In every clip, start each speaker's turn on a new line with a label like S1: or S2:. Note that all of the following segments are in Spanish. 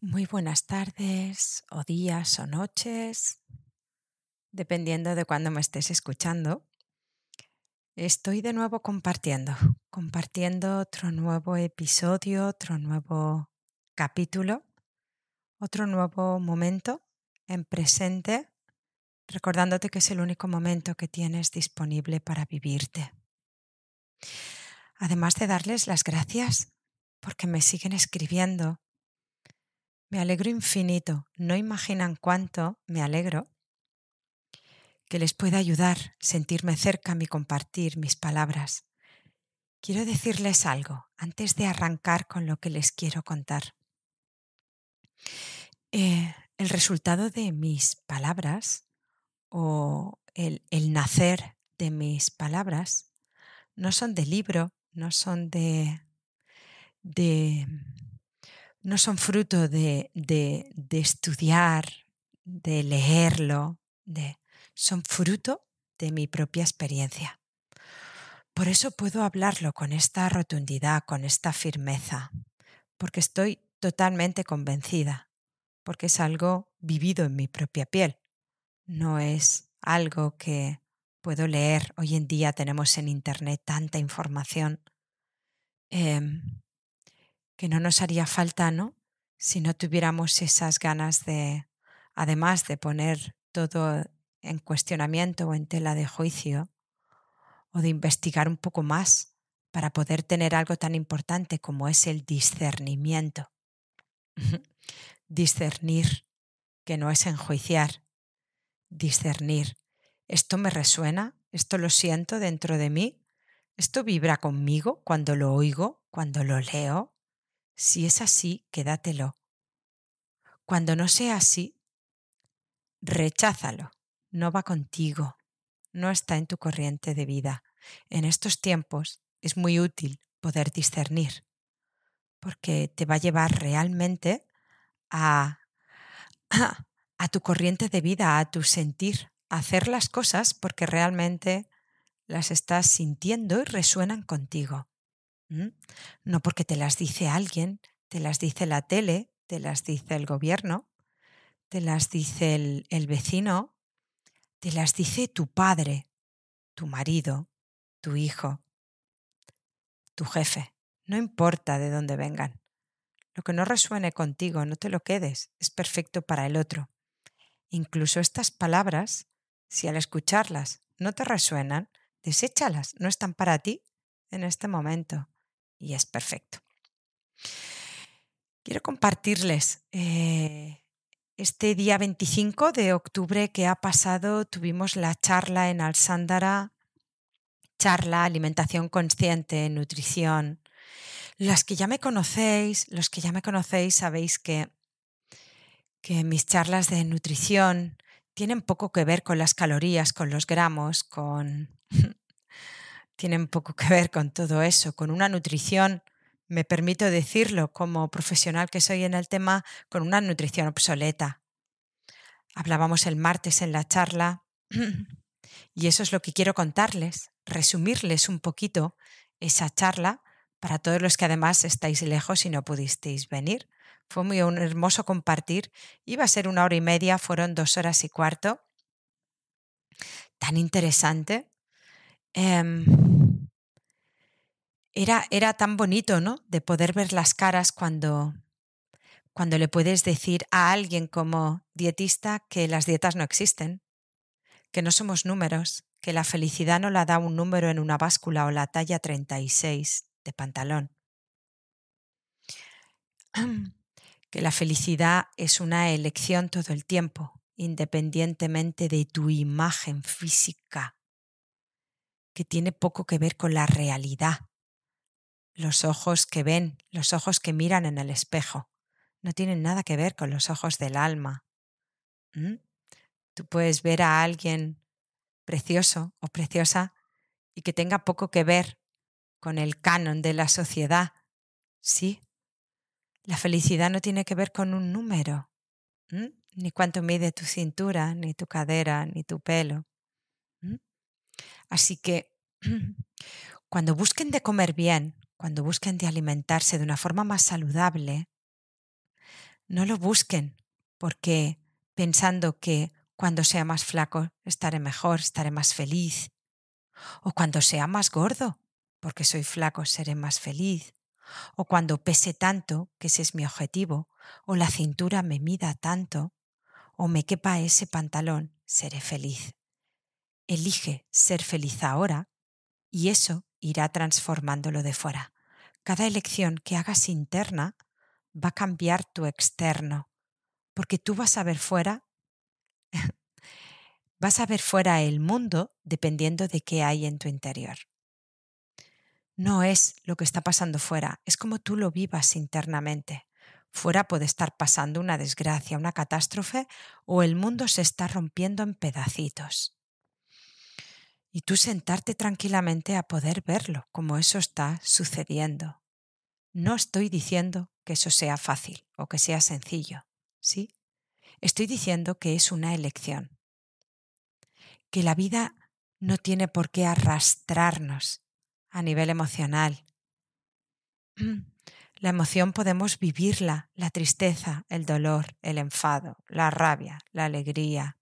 S1: Muy buenas tardes, o días, o noches, dependiendo de cuándo me estés escuchando. Estoy de nuevo compartiendo otro nuevo episodio, otro nuevo capítulo, otro nuevo momento en presente, recordándote que es el único momento que tienes disponible para vivirte. Además de darles las gracias porque me siguen escribiendo. Me alegro infinito, no imaginan cuánto me alegro que les pueda ayudar, sentirme cerca, mi compartir mis palabras. Quiero decirles algo antes de arrancar con lo que les quiero contar. El resultado de mis palabras o el nacer de mis palabras no son de libro, de no son fruto de estudiar, de leerlo, son fruto de mi propia experiencia. Por eso puedo hablarlo con esta rotundidad, con esta firmeza, porque estoy totalmente convencida, porque es algo vivido en mi propia piel, no es algo que puedo leer. Hoy en día tenemos en Internet tanta información que no nos haría falta, ¿no? Si no tuviéramos esas ganas de, además de poner todo en cuestionamiento o en tela de juicio, o de investigar un poco más para poder tener algo tan importante como es el discernimiento. Discernir, que no es enjuiciar, discernir. ¿Esto me resuena? ¿Esto lo siento dentro de mí? ¿Esto vibra conmigo cuando lo oigo, cuando lo leo? Si es así, quédatelo. Cuando no sea así, recházalo. No va contigo. No está en tu corriente de vida. En estos tiempos es muy útil poder discernir, porque te va a llevar realmente a, a tu corriente de vida, a tu sentir, a hacer las cosas porque realmente las estás sintiendo y resuenan contigo. ¿Mm? No porque te las dice alguien, te las dice la tele, te las dice el gobierno, te las dice el vecino, te las dice tu padre, tu marido, tu hijo, tu jefe. No importa de dónde vengan. Lo que no resuene contigo, no te lo quedes, es perfecto para el otro. Incluso estas palabras, si al escucharlas no te resuenan, deséchalas, no están para ti en este momento y es perfecto. Quiero compartirles este día 25 de octubre que ha pasado, tuvimos la charla en Alsándara, charla alimentación consciente, nutrición. Los que ya me conocéis sabéis que mis charlas de nutrición tienen poco que ver con las calorías, con los gramos, tienen poco que ver con todo eso, con una nutrición, me permito decirlo como profesional que soy en el tema, con una nutrición obsoleta. Hablábamos el martes en la charla y eso es lo que quiero contarles, resumirles un poquito esa charla para todos los que además estáis lejos y no pudisteis venir. Fue muy hermoso compartir. Iba a ser 1 hora y media, fueron 2 horas y cuarto. Tan interesante. Em, era tan bonito, ¿no? De poder ver las caras cuando le puedes decir a alguien como dietista que las dietas no existen, que no somos números, que la felicidad no la da un número en una báscula o la talla 36 de pantalón. Que la felicidad es una elección todo el tiempo, independientemente de tu imagen física, que tiene poco que ver con la realidad. Los ojos que ven, los ojos que miran en el espejo, no tienen nada que ver con los ojos del alma. ¿Mm? Tú puedes ver a alguien precioso o preciosa y que tenga poco que ver con el canon de la sociedad. Sí, la felicidad no tiene que ver con un número. ¿Mm? Ni cuánto mide tu cintura, ni tu cadera, ni tu pelo. ¿Mm? Así que cuando busquen de comer bien, cuando busquen de alimentarse de una forma más saludable, No lo busquen, porque pensando que cuando sea más flaco estaré mejor, estaré más feliz, o cuando sea más gordo, porque soy flaco seré más feliz, o cuando pese tanto, que ese es mi objetivo, o la cintura me mida tanto, o me quepa ese pantalón, seré feliz. Elige ser feliz ahora y eso irá transformándolo de fuera. Cada elección que hagas interna va a cambiar tu externo, porque tú vas a ver fuera el mundo dependiendo de qué hay en tu interior. No es lo que está pasando fuera, es como tú lo vivas internamente. Fuera puede estar pasando una desgracia, una catástrofe, o el mundo se está rompiendo en pedacitos. Y tú sentarte tranquilamente a poder verlo, como eso está sucediendo. No estoy diciendo que eso sea fácil o que sea sencillo, ¿sí? Estoy diciendo que es una elección, que la vida no tiene por qué arrastrarnos a nivel emocional. La emoción podemos vivirla, la tristeza, el dolor, el enfado, la rabia, la alegría.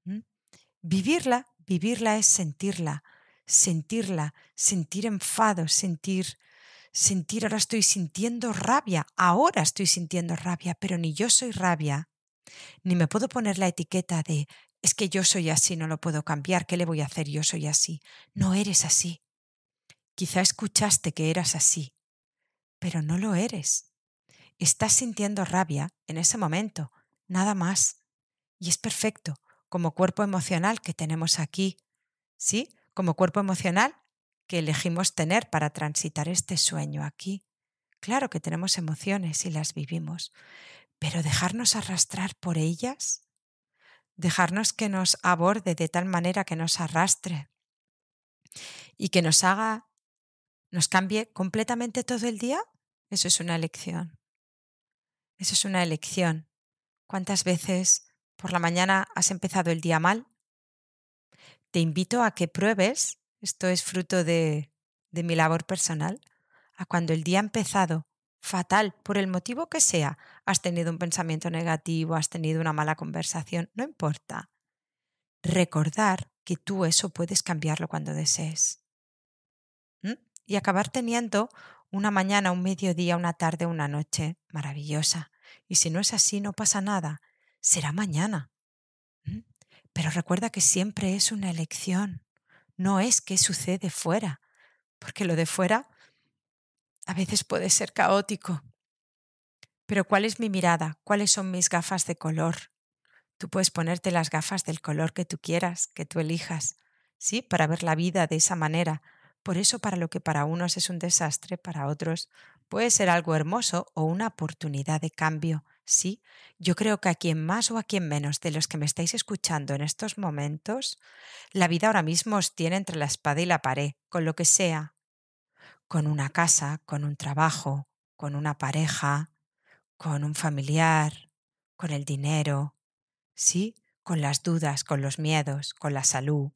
S1: Vivirla es sentirla, sentir enfado, sentir, ahora estoy sintiendo rabia, pero ni yo soy rabia, ni me puedo poner la etiqueta de es que yo soy así, no lo puedo cambiar, ¿qué le voy a hacer? Yo soy así. No eres así. Quizá escuchaste que eras así, pero no lo eres. Estás sintiendo rabia en ese momento, nada más. Y es perfecto, como cuerpo emocional que tenemos aquí, ¿sí? Como cuerpo emocional que elegimos tener para transitar este sueño aquí. Claro que tenemos emociones y las vivimos, pero dejarnos arrastrar por ellas, dejarnos que nos aborde de tal manera que nos arrastre y que nos cambie completamente todo el día, eso es una elección. Eso es una elección. ¿Cuántas veces por la mañana has empezado el día mal? Te invito a que pruebes, esto es fruto de mi labor personal, a cuando el día ha empezado fatal, por el motivo que sea, has tenido un pensamiento negativo, has tenido una mala conversación, no importa. Recordar que tú eso puedes cambiarlo cuando desees. Y acabar teniendo una mañana, un mediodía, una tarde, una noche maravillosa. Y si no es así, no pasa nada. Será mañana. ¿m? Pero recuerda que siempre es una elección. No es que sucede fuera, porque lo de fuera a veces puede ser caótico. Pero ¿cuál es mi mirada? ¿Cuáles son mis gafas de color? Tú puedes ponerte las gafas del color que tú quieras, que tú elijas, ¿sí? Para ver la vida de esa manera. Por eso, para lo que para unos es un desastre, para otros puede ser algo hermoso o una oportunidad de cambio, ¿sí? Yo creo que a quien más o a quien menos de los que me estáis escuchando en estos momentos, la vida ahora mismo os tiene entre la espada y la pared, con lo que sea, con una casa, con un trabajo, con una pareja, con un familiar, con el dinero, ¿sí? Con las dudas, con los miedos, con la salud,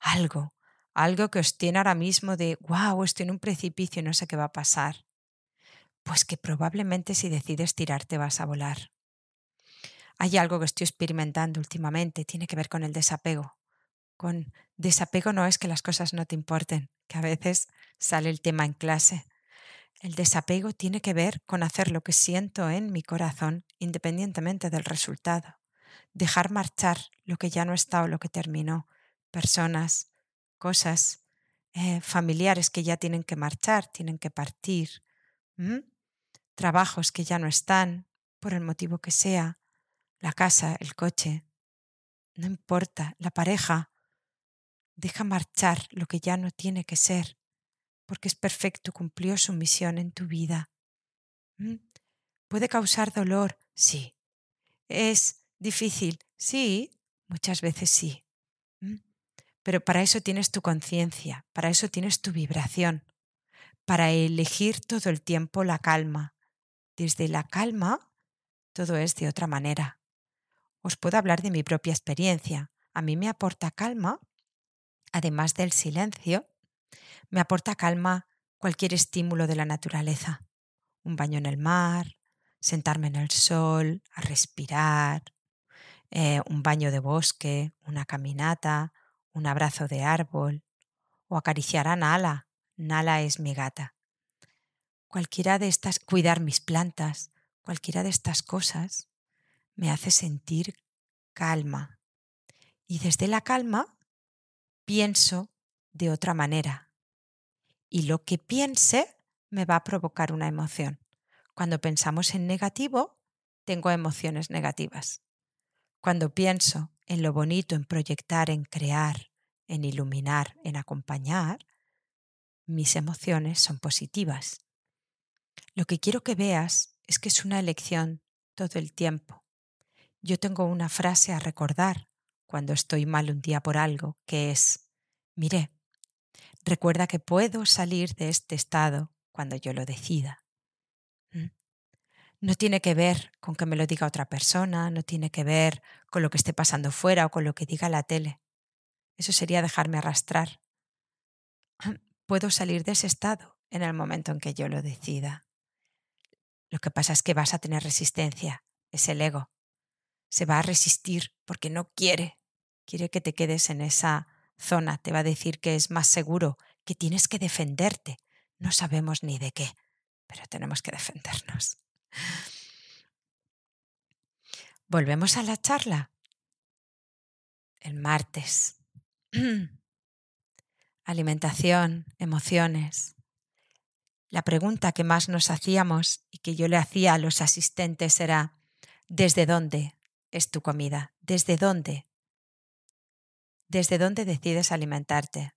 S1: algo que os tiene ahora mismo de, wow, estoy en un precipicio y no sé qué va a pasar. Pues que probablemente si decides tirarte vas a volar. Hay algo que estoy experimentando últimamente, tiene que ver con el desapego. Con desapego no es que las cosas no te importen, que a veces sale el tema en clase. El desapego tiene que ver con hacer lo que siento en mi corazón, independientemente del resultado. Dejar marchar lo que ya no está o lo que terminó. Personas, cosas, familiares que ya tienen que marchar, tienen que partir. ¿m? Trabajos que ya no están, por el motivo que sea. La casa, el coche. No importa, la pareja. Deja marchar lo que ya no tiene que ser, porque es perfecto, cumplió su misión en tu vida. ¿m? ¿Puede causar dolor? Sí. ¿Es difícil? Sí, muchas veces sí. ¿m? Pero para eso tienes tu conciencia, para eso tienes tu vibración, para elegir todo el tiempo la calma. Desde la calma, todo es de otra manera. Os puedo hablar de mi propia experiencia. A mí me aporta calma, además del silencio, me aporta calma cualquier estímulo de la naturaleza. Un baño en el mar, sentarme en el sol, a respirar, un baño de bosque, una caminata, un abrazo de árbol o acariciar a Nala. Nala es mi gata. Cualquiera de estas, cuidar mis plantas, cualquiera de estas cosas me hace sentir calma. Y desde la calma pienso de otra manera. Y lo que piense me va a provocar una emoción. Cuando pensamos en negativo, tengo emociones negativas. Cuando pienso en lo bonito, en proyectar, en crear, en iluminar, en acompañar, mis emociones son positivas. Lo que quiero que veas es que es una elección todo el tiempo. Yo tengo una frase a recordar cuando estoy mal un día por algo, que es: mire, recuerda que puedo salir de este estado cuando yo lo decida. ¿Mm? No tiene que ver con que me lo diga otra persona, no tiene que ver con lo que esté pasando fuera o con lo que diga la tele. Eso sería dejarme arrastrar. Puedo salir de ese estado en el momento en que yo lo decida. Lo que pasa es que vas a tener resistencia, es el ego. Se va a resistir porque no quiere que te quedes en esa zona, te va a decir que es más seguro, que tienes que defenderte. No sabemos ni de qué, pero tenemos que defendernos. Volvemos a la charla el martes. Alimentación, emociones. La pregunta que más nos hacíamos y que yo le hacía a los asistentes era: ¿desde dónde es tu comida? ¿Desde dónde? ¿Desde dónde decides alimentarte?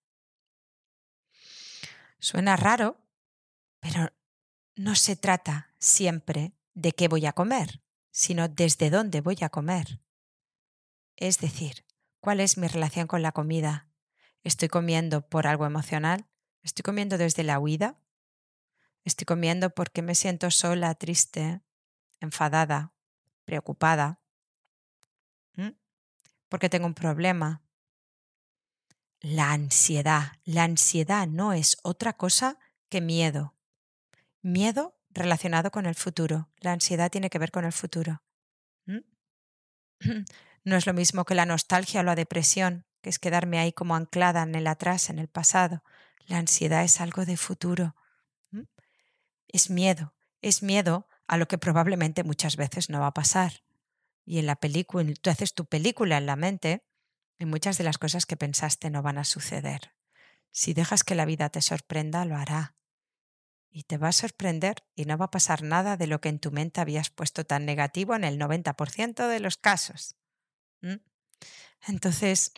S1: Suena raro, pero no se trata siempre de qué voy a comer, sino desde dónde voy a comer. Es decir, ¿cuál es mi relación con la comida? ¿Estoy comiendo por algo emocional? ¿Estoy comiendo desde la huida? ¿Estoy comiendo porque me siento sola, triste, enfadada, preocupada? ¿Mm? ¿Porque tengo un problema? La ansiedad no es otra cosa que miedo. Miedo relacionado con el futuro. La ansiedad tiene que ver con el futuro. ¿Mm? No es lo mismo que la nostalgia o la depresión, que es quedarme ahí como anclada en el atrás, en el pasado. La ansiedad es algo de futuro. ¿Mm? Es miedo a lo que probablemente muchas veces no va a pasar. Y en la película, tú haces tu película en la mente y muchas de las cosas que pensaste no van a suceder. Si dejas que la vida te sorprenda, lo hará. Y te va a sorprender y no va a pasar nada de lo que en tu mente habías puesto tan negativo en el 90% de los casos. ¿Mm? Entonces,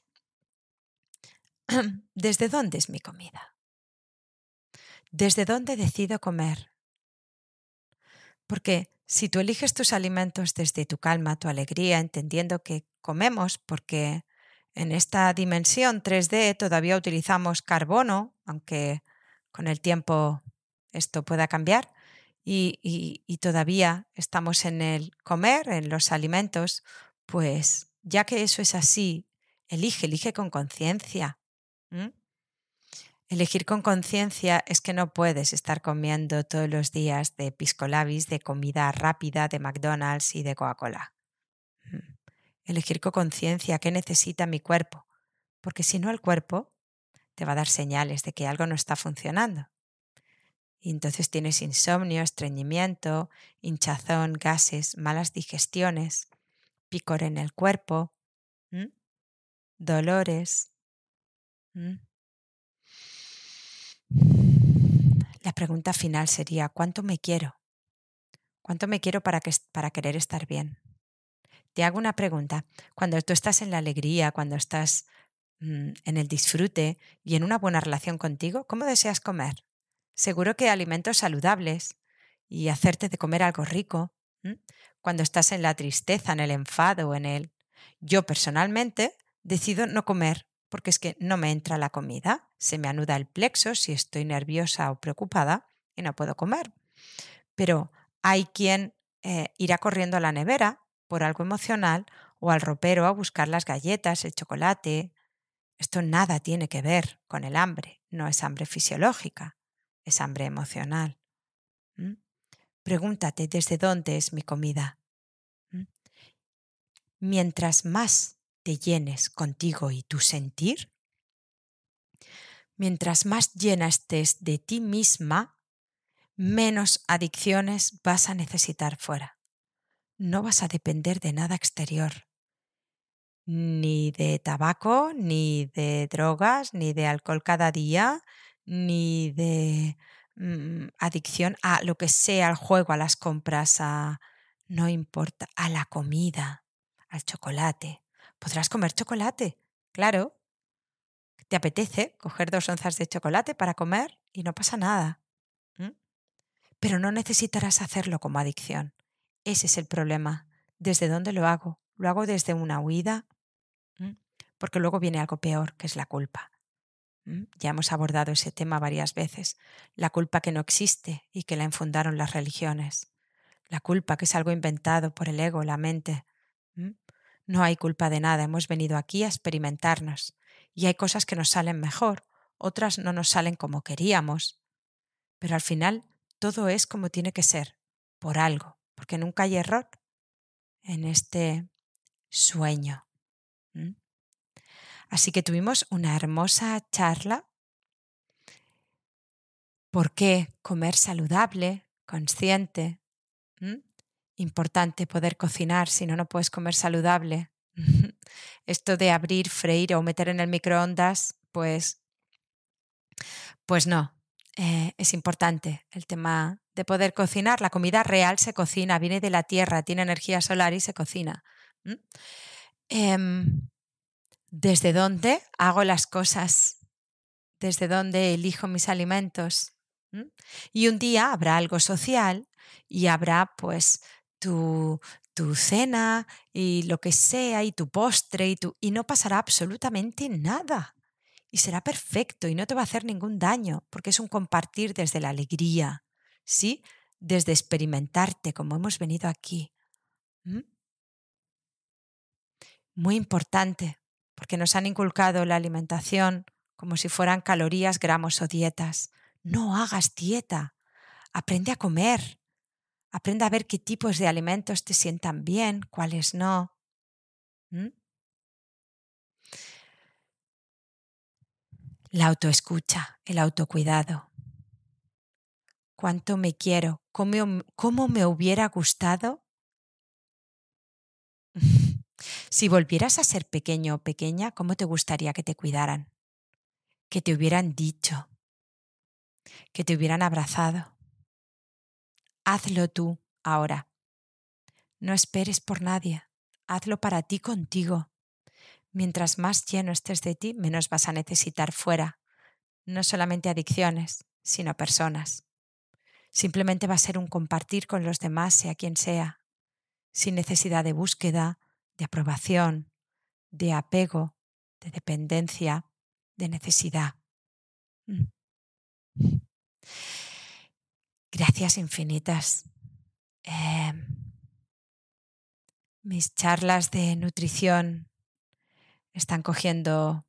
S1: ¿desde dónde es mi comida? ¿Desde dónde decido comer? Porque si tú eliges tus alimentos desde tu calma, tu alegría, entendiendo que comemos porque en esta dimensión 3D todavía utilizamos carbono, aunque con el tiempo esto pueda cambiar, y todavía estamos en el comer, en los alimentos, pues ya que eso es así, elige con conciencia. ¿Mm? Elegir con conciencia es que no puedes estar comiendo todos los días de pisco labis, de comida rápida, de McDonald's y de Coca-Cola. Mm. Elegir con conciencia qué necesita mi cuerpo, porque si no el cuerpo te va a dar señales de que algo no está funcionando. Y entonces tienes insomnio, estreñimiento, hinchazón, gases, malas digestiones, picor en el cuerpo, ¿m? Dolores. ¿M? La pregunta final sería: ¿cuánto me quiero? ¿Cuánto me quiero para querer estar bien? Te hago una pregunta. Cuando tú estás en la alegría, cuando estás en el disfrute y en una buena relación contigo, ¿cómo deseas comer? Seguro que alimentos saludables y hacerte de comer algo rico. ¿M? Cuando estás en la tristeza, en el enfado, en el... Yo personalmente decido no comer porque es que no me entra la comida, se me anuda el plexo si estoy nerviosa o preocupada y no puedo comer. Pero hay quien irá corriendo a la nevera por algo emocional o al ropero a buscar las galletas, el chocolate. Esto nada tiene que ver con el hambre, no es hambre fisiológica, es hambre emocional. ¿Mm? pregúntate desde dónde es mi comida. Mientras más te llenes contigo y tu sentir, mientras más llena estés de ti misma, menos adicciones vas a necesitar fuera. No vas a depender de nada exterior, ni de tabaco, ni de drogas, ni de alcohol cada día, ni de adicción a lo que sea, al juego, a las compras, no importa, a la comida, al chocolate. Podrás comer chocolate, claro. Te apetece coger 2 onzas de chocolate para comer y no pasa nada. Pero no necesitarás hacerlo como adicción. Ese es el problema. ¿Desde dónde lo hago? ¿Lo hago desde una huida? Porque luego viene algo peor, que es la culpa. Ya hemos abordado ese tema varias veces. La culpa que no existe y que la infundaron las religiones. La culpa que es algo inventado por el ego, la mente. No hay culpa de nada, hemos venido aquí a experimentarnos. Y hay cosas que nos salen mejor, otras no nos salen como queríamos. Pero al final todo es como tiene que ser, por algo, porque nunca hay error en este sueño. Así que tuvimos una hermosa charla. ¿Por qué comer saludable, consciente? Importante poder cocinar, si no, no puedes comer saludable. Esto de abrir, freír o meter en el microondas, pues no. Es importante el tema de poder cocinar. La comida real se cocina, viene de la tierra, tiene energía solar y se cocina. ¿Desde dónde hago las cosas? ¿Desde dónde elijo mis alimentos? Y un día habrá algo social y habrá pues tu cena y lo que sea y tu postre y no pasará absolutamente nada. Y será perfecto y no te va a hacer ningún daño porque es un compartir desde la alegría, ¿sí? Desde experimentarte como hemos venido aquí. Muy importante porque nos han inculcado la alimentación como si fueran calorías, gramos o dietas. No hagas dieta. Aprende a comer. Aprende a ver qué tipos de alimentos te sientan bien, cuáles no. La autoescucha, el autocuidado. ¿Cuánto me quiero? ¿Cómo me hubiera gustado? Si volvieras a ser pequeño o pequeña, ¿cómo te gustaría que te cuidaran? Que te hubieran dicho, que te hubieran abrazado. Hazlo tú ahora. No esperes por nadie. Hazlo para ti contigo. Mientras más lleno estés de ti, menos vas a necesitar fuera. No solamente adicciones, sino personas. Simplemente va a ser un compartir con los demás, sea quien sea, sin necesidad de búsqueda, de aprobación, de apego, de dependencia, de necesidad. Gracias infinitas. Mis charlas de nutrición están cogiendo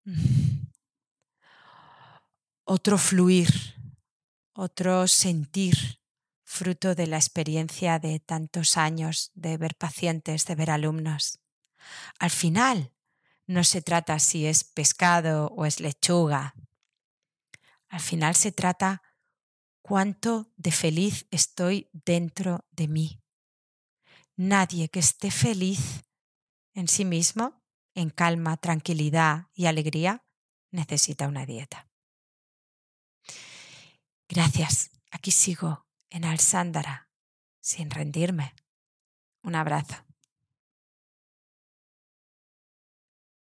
S1: otro fluir, otro sentir, fruto de la experiencia de tantos años de ver pacientes, de ver alumnos. Al final, no se trata si es pescado o es lechuga. Al final se trata cuánto de feliz estoy dentro de mí. Nadie que esté feliz en sí mismo, en calma, tranquilidad y alegría, necesita una dieta. Gracias. Aquí sigo en Alsándara, sin rendirme. Un abrazo.